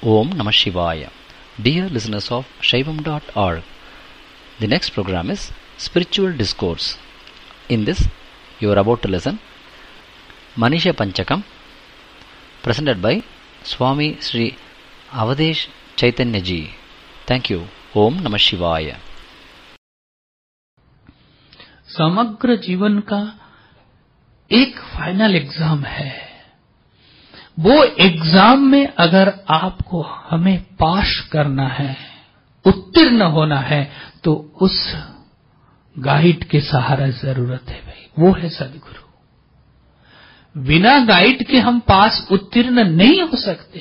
Om Namah Shivaya. Dear listeners of Shaivam.org, the next program is Spiritual Discourse. In this, you are about to listen Manisha Panchakam, presented by Swami Sri Avadesh Chaitanya Ji. Thank you. Om Namah Shivaya. समग्र जीवन का एक final exam है। वो exam में अगर आपको हमें पास करना है, उत्तीर्ण होना है, तो उस गाइड के सहारा जरूरत है भाई, वो है सदगुरु। बिना गाइड के हम पास उत्तीर्ण नहीं हो सकते।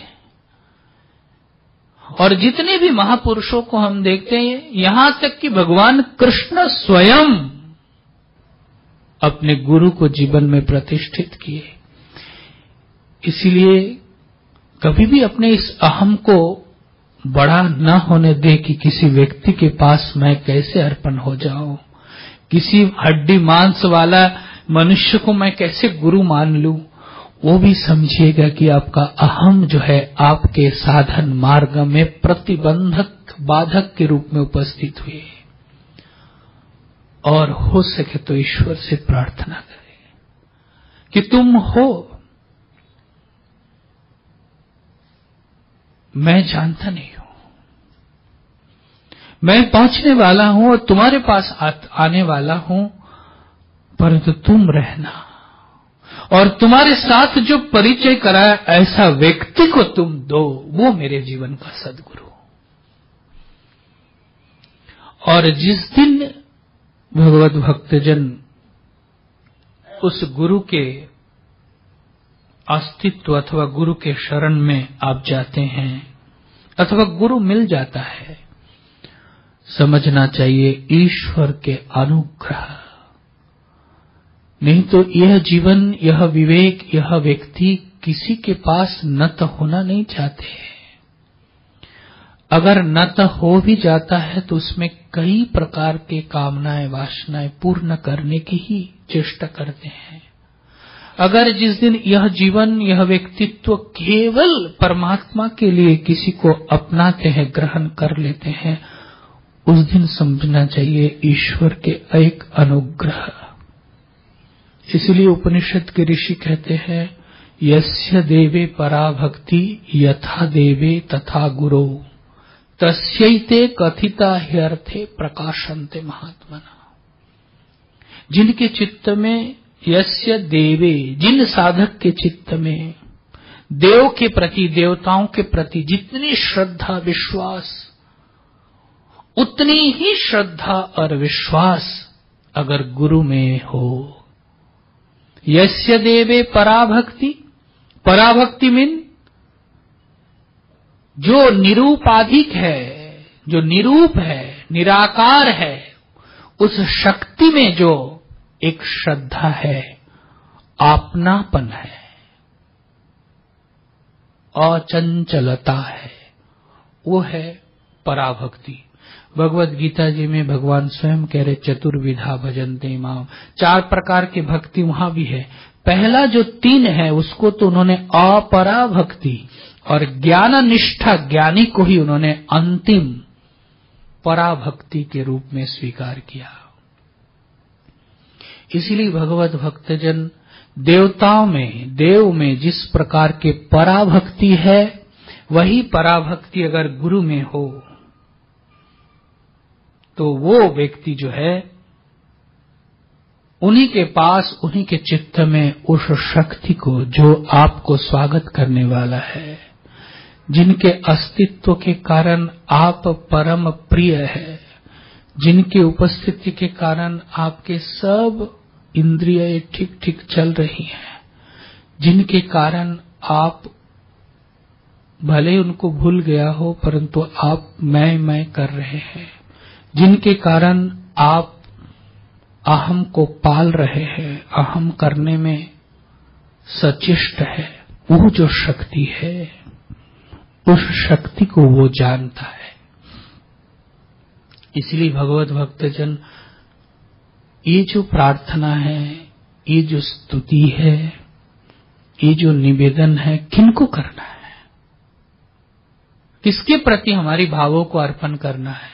और जितने भी महापुरुषों को हम देखते हैं, यहां तक कि भगवान कृष्ण स्वयं अपने गुरु को जीवन में प्रतिष्ठित किए। इसलिए कभी भी अपने इस अहम को बड़ा न होने दे कि किसी व्यक्ति के पास मैं कैसे अर्पण हो जाऊं, किसी हड्डी मांस वाला मनुष्य को मैं कैसे गुरु मान लूं। वो भी समझिएगा कि आपका अहम जो है आपके साधन मार्ग में प्रतिबंधक, बाधक के रूप में उपस्थित हुए। और हो सके तो ईश्वर से प्रार्थना करें कि तुम हो, मैं जानता नहीं हूं, मैं पहुंचने वाला हूं और तुम्हारे पास आने वाला हूं, परंतु तुम रहना और तुम्हारे साथ जो परिचय कराया ऐसा व्यक्ति को तुम दो, वो मेरे जीवन का सदगुरु। और जिस दिन भगवत भक्तजन उस गुरु के अस्तित्व अथवा गुरु के शरण में आप जाते हैं अथवा गुरु मिल जाता है, समझना चाहिए ईश्वर के अनुग्रह। नहीं तो यह जीवन, यह विवेक, यह व्यक्ति किसी के पास न तो होना नहीं चाहते हैं। अगर न तो हो भी जाता है तो उसमें कई प्रकार के कामनाएं, वासनाएं पूर्ण करने की ही चेष्टा करते हैं। अगर जिस दिन यह जीवन, यह व्यक्तित्व केवल परमात्मा के लिए किसी को अपनाते हैं, ग्रहण कर लेते हैं, उस दिन समझना चाहिए ईश्वर के एक अनुग्रह। इसलिए उपनिषद के ऋषि कहते हैं, यस्य देवे परा भक्ति यथा देवे तथा गुरो तस्यैते कथिता ह्यर्थे प्रकाशन्ते महात्मना। जिनके चित्त में यस्य देवे, जिन साधक के चित्त में देव के प्रति, देवताओं के प्रति जितनी श्रद्धा विश्वास, उतनी ही श्रद्धा और विश्वास अगर गुरु में हो। यस्य देवे पराभक्ति, पराभक्ति मीन जो निरूपाधिक है, जो निरूप है, निराकार है, उस शक्ति में जो एक श्रद्धा है, आपनापन है, अचंचलता है, वो है पराभक्ति। भगवत गीता जी में भगवान स्वयं कह रहे चतुर्विधा भजन्ते माम, 4 प्रकार की भक्ति वहां भी है। पहला जो 3 है उसको तो उन्होंने अपराभक्ति और ज्ञान निष्ठा, ज्ञानी को ही उन्होंने अंतिम पराभक्ति के रूप में स्वीकार किया। इसीलिए भगवत भक्तजन देवताओं में, देव में जिस प्रकार के पराभक्ति है, वही पराभक्ति अगर गुरु में हो तो वो व्यक्ति जो है उन्हीं के पास, उन्हीं के चित्त में उस शक्ति को जो आपको स्वागत करने वाला है, जिनके अस्तित्व के कारण आप परम प्रिय है, जिनकी उपस्थिति के कारण आपके सब इंद्रियां ठीक ठीक चल रही हैं, जिनके कारण आप भले उनको भूल गया हो परंतु आप मैं कर रहे हैं, जिनके कारण आप अहम को पाल रहे हैं, अहम करने में सचेष्ट है, वो जो शक्ति है उस शक्ति को वो जानता है। इसलिए भगवत भक्तजन ये जो प्रार्थना है, ये जो स्तुति है, ये जो निवेदन है, किनको करना है? किसके प्रति हमारी भावों को अर्पण करना है?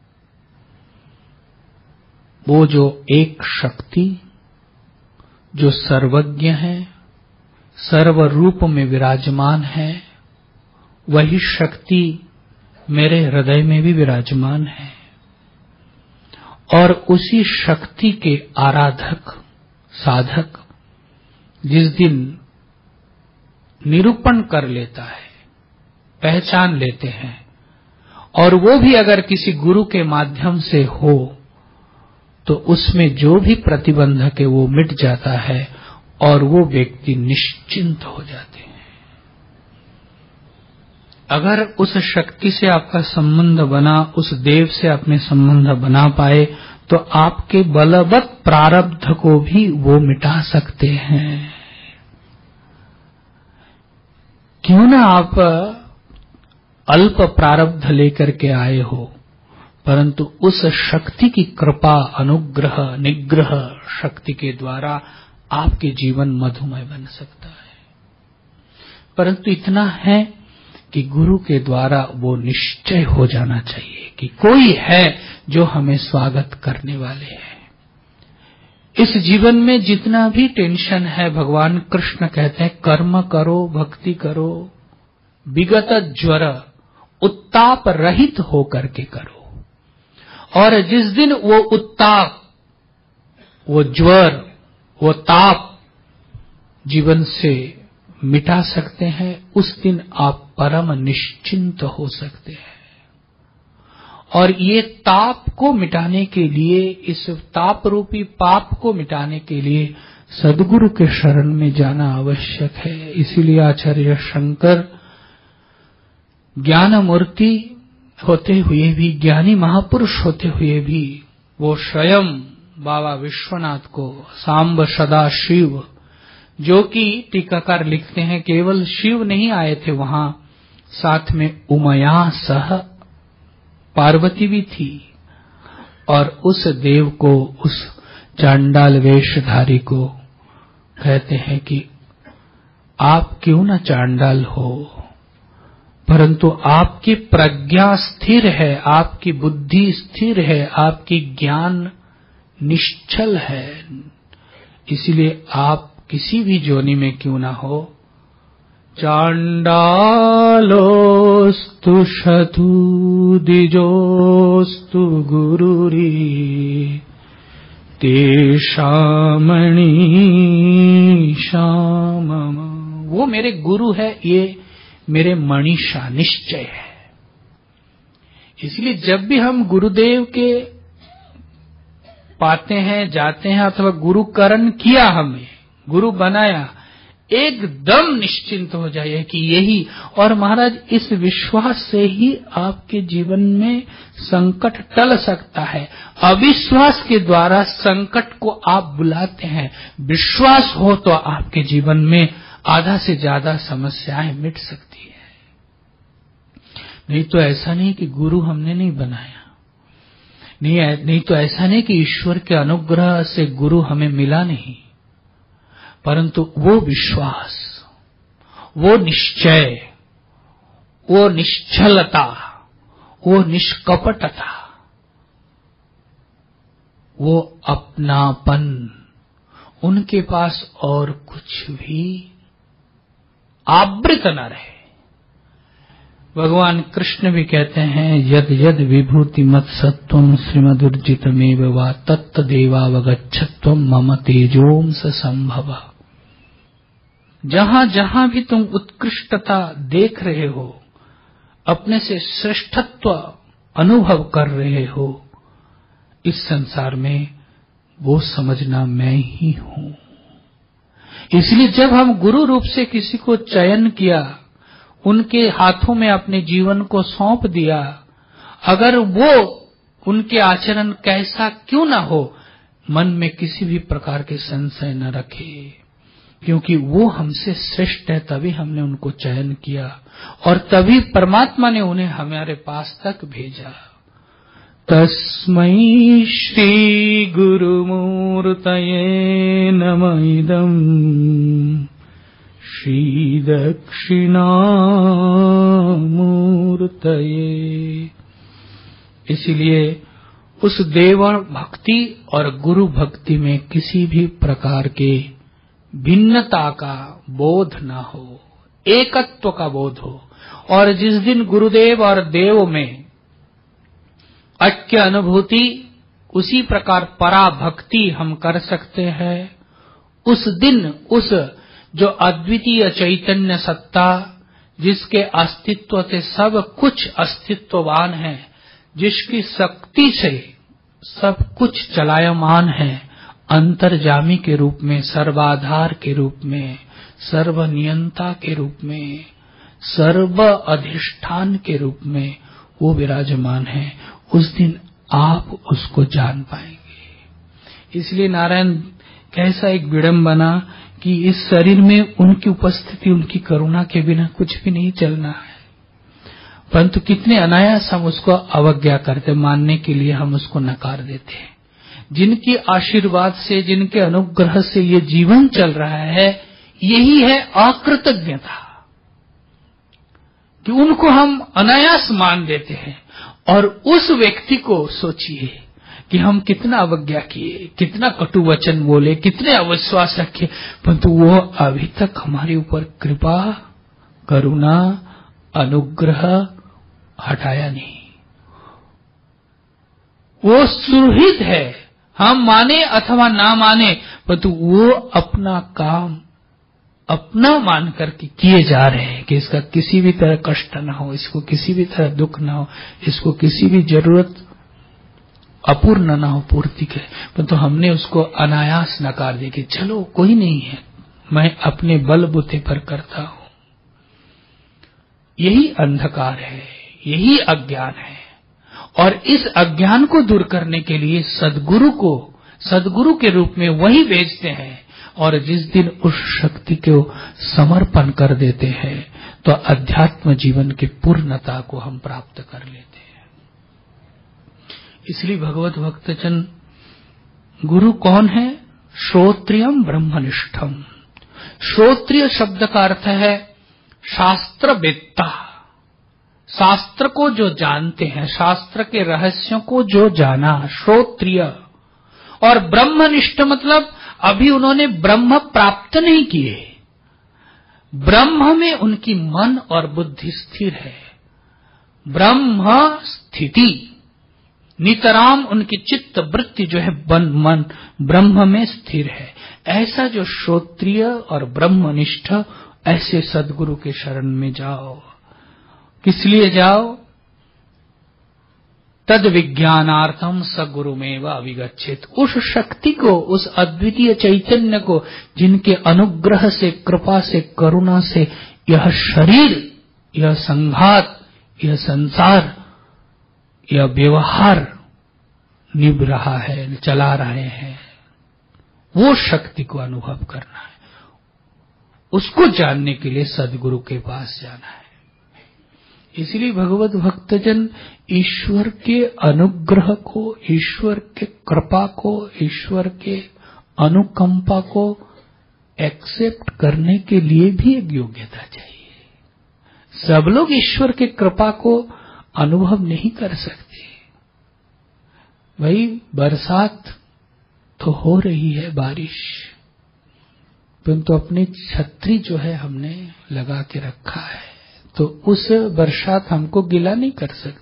वो जो एक शक्ति जो सर्वज्ञ है, सर्व रूप में विराजमान है, वही शक्ति मेरे हृदय में भी विराजमान है। और उसी शक्ति के आराधक साधक जिस दिन निरूपण कर लेता है, पहचान लेते हैं, और वो भी अगर किसी गुरु के माध्यम से हो, तो उसमें जो भी प्रतिबंधक है वो मिट जाता है और वो व्यक्ति निश्चिंत हो जाते हैं। अगर उस शक्ति से आपका संबंध बना, उस देव से आपने संबंध बना पाए, तो आपके बलवत् प्रारब्ध को भी वो मिटा सकते हैं। क्यों ना आप अल्प प्रारब्ध लेकर के आए हो, परंतु उस शक्ति की कृपा, अनुग्रह, निग्रह शक्ति के द्वारा आपके जीवन मधुमय बन सकता है। परंतु इतना है कि गुरु के द्वारा वो निश्चय हो जाना चाहिए कि कोई है जो हमें स्वागत करने वाले हैं। इस जीवन में जितना भी टेंशन है, भगवान कृष्ण कहते हैं कर्म करो, भक्ति करो, विगत ज्वर उत्ताप रहित होकर के करो। और जिस दिन वो उत्ताप, वो ज्वर, वो ताप जीवन से मिटा सकते हैं, उस दिन आप परम निश्चिंत हो सकते हैं। और ये ताप को मिटाने के लिए, इस ताप रूपी पाप को मिटाने के लिए सद्गुरु के शरण में जाना आवश्यक है। इसीलिए आचार्य शंकर ज्ञान मूर्ति होते हुए भी, ज्ञानी महापुरुष होते हुए भी, वो स्वयं बाबा विश्वनाथ को सांब सदा शिव, जो कि टीकाकार लिखते हैं केवल शिव नहीं आए थे वहां, साथ में उमया सह पार्वती भी थी। और उस देव को, उस चांडाल वेशधारी को कहते हैं कि आप क्यों न चांडाल हो, परंतु आपकी प्रज्ञा स्थिर है, आपकी बुद्धि स्थिर है, आपकी ज्ञान निश्चल है, इसलिए आप किसी भी जोनि में क्यों ना हो। चांडालोस्तु शतु द्विजोस्तु गुरुरी तेषामणि श्यामम। वो मेरे गुरु है, ये मेरे मणिषा निश्चय है। इसलिए जब भी हम गुरुदेव के पाते हैं, जाते हैं, अथवा गुरुकरण किया, हमें गुरु बनाया, एकदम निश्चिंत हो जाइए कि यही। और महाराज इस विश्वास से ही आपके जीवन में संकट टल सकता है। अविश्वास के द्वारा संकट को आप बुलाते हैं, विश्वास हो तो आपके जीवन में आधा से ज्यादा समस्याएं मिट सकती है। नहीं तो ऐसा नहीं कि गुरु हमने नहीं बनाया, नहीं तो ऐसा नहीं कि ईश्वर के अनुग्रह से गुरु हमें मिला नहीं, परंतु वो विश्वास, वो निश्चय, वो निश्चलता, वो निष्कपटता, वो अपनापन, उनके पास और कुछ भी आवृत न रहे। भगवान कृष्ण भी कहते हैं यद यद विभूति मत सत्वम श्रीमदुर्जितमेव वा तत्तदेवावगच्छत्वम मम तेजोंस संभव। जहां जहां भी तुम उत्कृष्टता देख रहे हो, अपने से श्रेष्ठत्व अनुभव कर रहे हो, इस संसार में वो समझना मैं ही हूं। इसलिए जब हम गुरु रूप से किसी को चयन किया, उनके हाथों में अपने जीवन को सौंप दिया, अगर वो उनके आचरण कैसा क्यों न हो, मन में किसी भी प्रकार के संशय न रखे, क्योंकि वो हमसे श्रेष्ठ है, तभी हमने उनको चयन किया और तभी परमात्मा ने उन्हें हमारे पास तक भेजा। तस्मै श्री गुरुमूर्तये नमः इदम् श्री दक्षिणामूर्तये। मूर्तये। इसलिए उस देव भक्ति और गुरु भक्ति में किसी भी प्रकार के भिन्नता का बोध न हो, एकत्व का बोध हो। और जिस दिन गुरुदेव और देव में ऐक्य अनुभूति, उसी प्रकार पराभक्ति हम कर सकते हैं, उस दिन उस जो अद्वितीय चैतन्य सत्ता, जिसके अस्तित्व से सब कुछ अस्तित्ववान है, जिसकी शक्ति से सब कुछ चलायमान है, अंतर्जामी के रूप में, सर्वाधार के रूप में, सर्वनियंता के रूप में, सर्व अधिष्ठान के रूप में वो विराजमान है, उस दिन आप उसको जान पाएंगे। इसलिए नारायण कैसा एक विडंबना कि इस शरीर में उनकी उपस्थिति, उनकी करुणा के बिना कुछ भी नहीं चलना है, परंतु कितने अनायास हम उसको अवज्ञा करते, मानने के लिए हम उसको नकार देते हैं। जिनके आशीर्वाद से, जिनके अनुग्रह से ये जीवन चल रहा है, यही है अकृतज्ञता कि उनको हम अनायास मान देते हैं। और उस व्यक्ति को सोचिए कि हम कितना अवज्ञा किए, कितना कटु वचन बोले, कितने अविश्वास रखे, परंतु वो अभी तक हमारे ऊपर कृपा, करुणा, अनुग्रह हटाया नहीं। वो सुरहित है, हम माने अथवा ना माने, परंतु वो अपना काम अपना मान करके किए जा रहे हैं कि इसका किसी भी तरह कष्ट न हो, इसको किसी भी तरह दुख न हो, इसको किसी भी जरूरत अपूर्ण न हो पूर्ति के। परंतु हमने उसको अनायास नकार दिया कि चलो कोई नहीं है, मैं अपने बलबूते पर करता हूं। यही अंधकार है, यही अज्ञान है। और इस अज्ञान को दूर करने के लिए सद्गुरु को सद्गुरु के रूप में वही भेजते हैं। और जिस दिन उस शक्ति को समर्पण कर देते हैं तो अध्यात्म जीवन की पूर्णता को हम प्राप्त कर लेते हैं। इसलिए भगवत भक्तजन, गुरु कौन है? श्रोत्रियम ब्रह्मनिष्ठम। श्रोत्रिय शब्द का अर्थ है शास्त्रवेत्ता, शास्त्र को जो जानते हैं, शास्त्र के रहस्यों को जो जाना, श्रोत्रिय। और ब्रह्मनिष्ठ मतलब अभी उन्होंने ब्रह्म प्राप्त नहीं किए, ब्रह्म में उनकी मन और बुद्धि स्थिर है, ब्रह्म स्थिति, नितराम उनकी चित्त वृत्ति जो है मन ब्रह्म में स्थिर है। ऐसा जो श्रोत्रिय और ब्रह्मनिष्ठ, ऐसे सद्गुरु के शरण में जाओ। किस लिए जाओ? तद विज्ञानार्थम सगुरुमेव अविगच्छेत। उस शक्ति को, उस अद्वितीय चैतन्य को, जिनके अनुग्रह से, कृपा से, करुणा से यह शरीर, यह संघात, यह संसार, यह व्यवहार निभ रहा है, चला रहे हैं, वो शक्ति को अनुभव करना है। उसको जानने के लिए सद्गुरु के पास जाना है। इसलिए भगवत भक्तजन ईश्वर के अनुग्रह को, ईश्वर के कृपा को, ईश्वर के अनुकंपा को एक्सेप्ट करने के लिए भी एक योग्यता चाहिए। सब लोग ईश्वर के कृपा को अनुभव नहीं कर सकते। भाई बरसात तो हो रही है, बारिश, परंतु अपनी छतरी जो है हमने लगा के रखा है, तो उस बरसात हमको गिला नहीं कर सकते।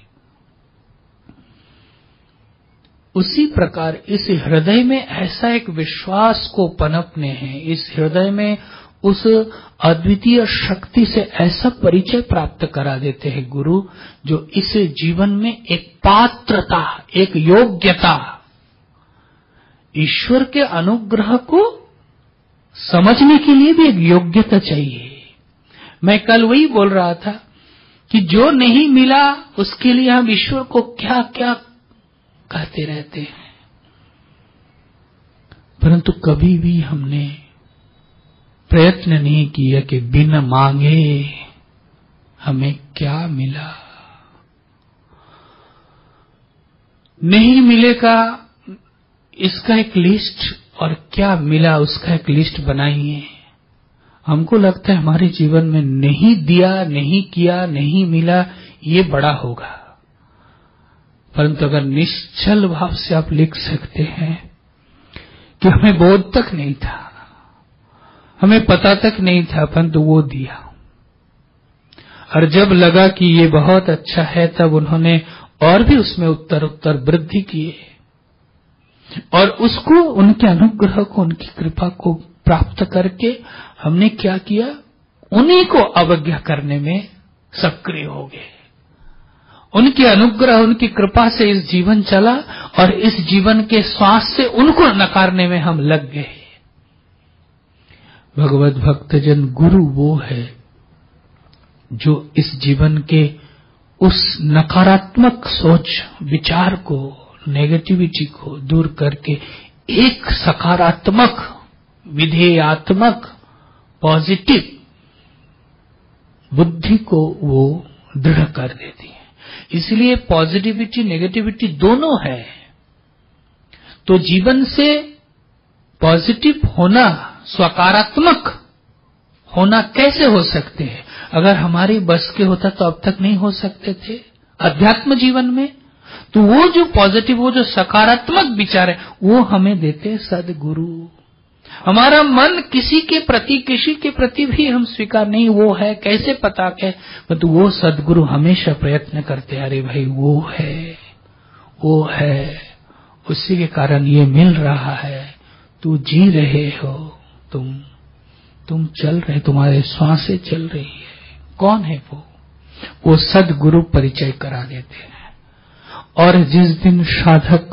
उसी प्रकार इस हृदय में ऐसा एक विश्वास को पनपने हैं, इस हृदय में उस अद्वितीय शक्ति से ऐसा परिचय प्राप्त करा देते हैं गुरु, जो इस जीवन में एक पात्रता, एक योग्यता, ईश्वर के अनुग्रह को समझने के लिए भी एक योग्यता चाहिए। मैं कल वही बोल रहा था कि जो नहीं मिला उसके लिए हम ईश्वर को क्या क्या कहते रहते हैं, परंतु कभी भी हमने प्रयत्न नहीं किया कि बिना मांगे हमें क्या मिला। नहीं मिलेगा इसका एक लिस्ट, और क्या मिला उसका एक लिस्ट बनाइए। हमको लगता है हमारे जीवन में नहीं दिया, नहीं किया, नहीं मिला, ये बड़ा होगा। परंतु अगर निश्चल भाव से आप लिख सकते हैं कि हमें बोध तक नहीं था, हमें पता तक नहीं था, परंतु वो दिया, और जब लगा कि ये बहुत अच्छा है तब उन्होंने और भी उसमें उत्तर उत्तर वृद्धि किए, और उसको, उनके अनुग्रह को, उनकी कृपा को प्राप्त करके हमने क्या किया, उन्हीं को अवज्ञा करने में सक्रिय हो गए। उनके अनुग्रह, उनकी कृपा से इस जीवन चला, और इस जीवन के श्वास से उनको नकारने में हम लग गए। भगवत भक्तजन, गुरु वो है जो इस जीवन के उस नकारात्मक सोच विचार को, नेगेटिविटी को दूर करके एक सकारात्मक, विधेयात्मक, पॉजिटिव बुद्धि को वो दृढ़ कर देती है। इसलिए पॉजिटिविटी, नेगेटिविटी दोनों है। तो जीवन से पॉजिटिव होना, सकारात्मक होना कैसे हो सकते हैं? अगर हमारी बस के होता तो अब तक नहीं हो सकते थे अध्यात्म जीवन में। तो वो जो पॉजिटिव, वो जो सकारात्मक विचार है, वो हमें देते सद्गुरु। हमारा मन किसी के प्रति भी हम स्वीकार नहीं, वो है कैसे पता के, परंतु वो सद्गुरु हमेशा प्रयत्न करते, अरे भाई वो है, उसी के कारण ये मिल रहा है, तू जी रहे हो, तुम चल रहे, तुम्हारे श्वासें चल रही है। कौन है वो सद्गुरु परिचय करा देते हैं। और जिस दिन साधक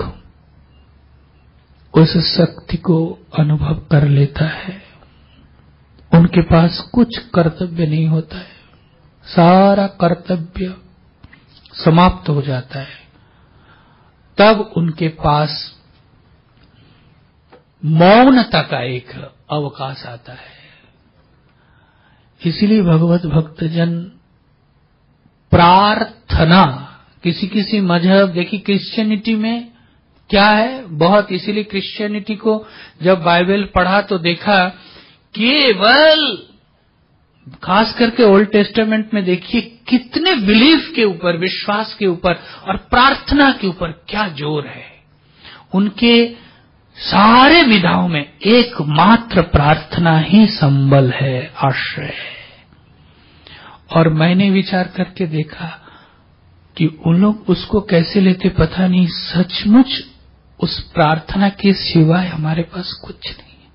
उस शक्ति को अनुभव कर लेता है, उनके पास कुछ कर्तव्य नहीं होता है, सारा कर्तव्य समाप्त हो जाता है। तब उनके पास मौनता का एक अवकाश आता है। इसीलिए भगवत भक्तजन, प्रार्थना, किसी मजहब, देखिए क्रिश्चियनिटी में क्या है बहुत, इसीलिए क्रिश्चियनिटी को जब बाइबल पढ़ा तो देखा केवल, खास करके ओल्ड टेस्टामेंट में देखिए कितने बिलीफ के ऊपर, विश्वास के ऊपर और प्रार्थना के ऊपर क्या जोर है। उनके सारे विधाओं में एकमात्र प्रार्थना ही संबल है, आश्रय है। और मैंने विचार करके देखा कि उन लोग उसको कैसे लेते पता नहीं, सचमुच उस प्रार्थना के सिवाय हमारे पास कुछ नहीं है।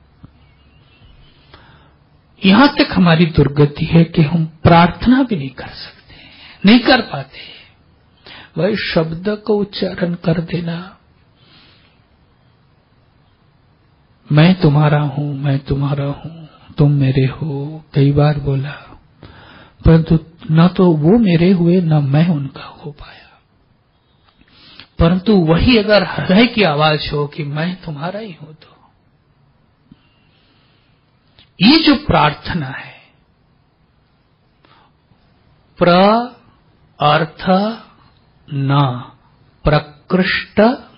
यहां तक हमारी दुर्गति है कि हम प्रार्थना भी नहीं कर सकते, नहीं कर पाते। वही शब्द को उच्चारण कर देना, मैं तुम्हारा हूं, मैं तुम्हारा हूं, तुम मेरे हो, कई बार बोला, परंतु न तो वो मेरे हुए न मैं उनका हो पाया। परंतु वही अगर हृदय की आवाज हो कि मैं तुम्हारा ही हूं, तो ये जो प्रार्थना है, अर्थ न प्रकृष्ट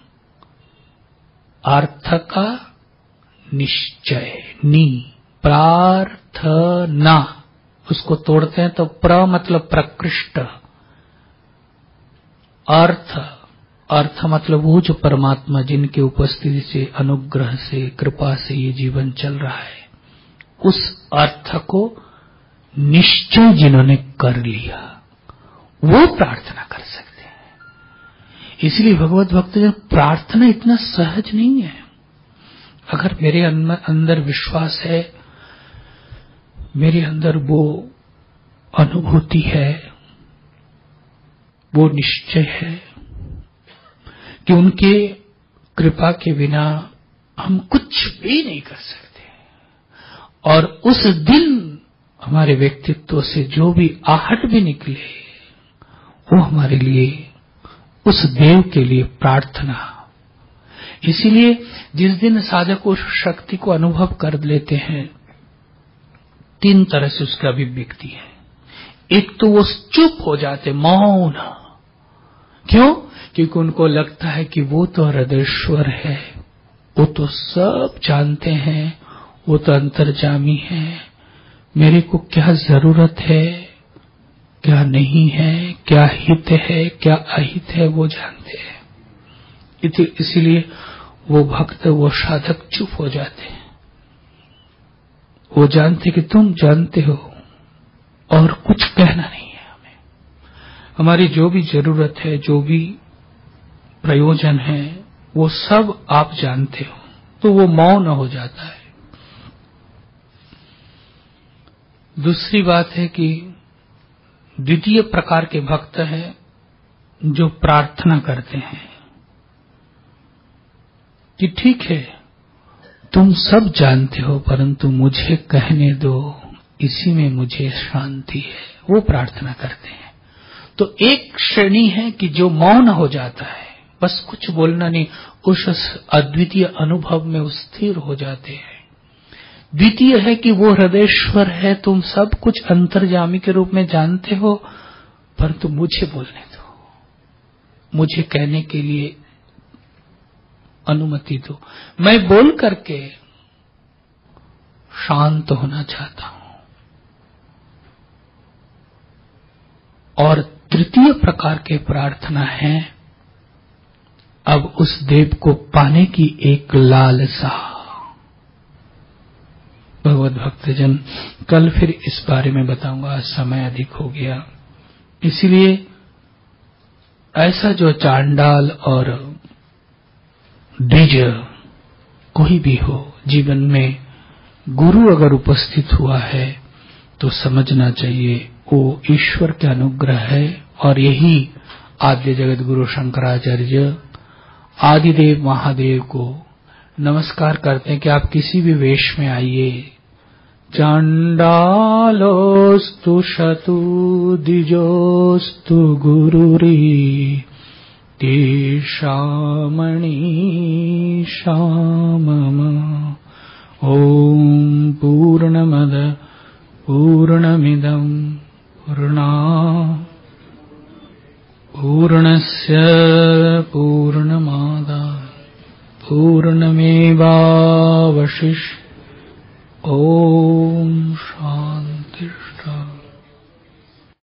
अर्थ का निश्चय, नी प्रार्थना, उसको तोड़ते हैं तो प्र मतलब प्रकृष्ट, अर्थ मतलब वो जो परमात्मा जिनके उपस्थिति से, अनुग्रह से, कृपा से ये जीवन चल रहा है, उस अर्थ को निश्चय जिन्होंने कर लिया, वो प्रार्थना कर सकते हैं। इसलिए भगवत भक्तजन, प्रार्थना इतना सहज नहीं है। अगर मेरे अंदर विश्वास है, मेरे अंदर वो अनुभूति है, वो निश्चय है कि उनके कृपा के बिना हम कुछ भी नहीं कर सकते, और उस दिन हमारे व्यक्तित्व से जो भी आहट भी निकले, वो हमारे लिए, उस देव के लिए प्रार्थना। इसीलिए जिस दिन साधक उस शक्ति को अनुभव कर लेते हैं, 3 तरह से उसका अभिव्यक्ति है। एक तो वो चुप हो जाते, मौन। क्यों? क्योंकि उनको लगता है कि वो तो हृदयेश्वर है, वो तो सब जानते हैं, वो तो अंतर्जामी है, मेरे को क्या जरूरत है, क्या नहीं है, क्या हित है क्या अहित है वो जानते हैं। इसीलिए वो भक्त वो साधक चुप हो जाते हैं। वो जानते कि तुम जानते हो और कुछ कहना नहीं है हमें। हमारी जो भी जरूरत है, जो भी प्रयोजन है, वो सब आप जानते हो, तो वो मौन हो जाता है। दूसरी बात है कि द्वितीय प्रकार के भक्त हैं जो प्रार्थना करते हैं कि ठीक है तुम सब जानते हो परंतु मुझे कहने दो, इसी में मुझे शांति है। वो प्रार्थना करते हैं। तो एक श्रेणी है कि जो मौन हो जाता है, बस कुछ बोलना नहीं, उस अद्वितीय अनुभव में स्थिर हो जाते हैं। द्वितीय है कि वो हृदयेश्वर है, तुम सब कुछ अंतर्यामी के रूप में जानते हो परंतु मुझे बोलने दो, मुझे कहने के लिए अनुमति दो, मैं बोल करके शांत होना चाहता हूं। और तृतीय प्रकार के प्रार्थना है अब उस देव को पाने की एक लालसा। भगवत भक्तजन, कल फिर इस बारे में बताऊंगा, समय अधिक हो गया। इसलिए ऐसा जो चांडाल और द्विज कोई भी हो, जीवन में गुरु अगर उपस्थित हुआ है तो समझना चाहिए वो ईश्वर के अनुग्रह है। और यही आद्य जगत गुरु शंकराचार्य आदिदेव महादेव को नमस्कार करते हैं कि आप किसी भी वेश में आइए, चांडालोस्तु शतु द्विजोस्तु गुरुरी तेषामणि श्यामम। ओम पूर्णमद पूर्णमिदं पूर्णस्य पूर्णमादाय पूर्णमेवावशिष्यते। ओम शांति शांति।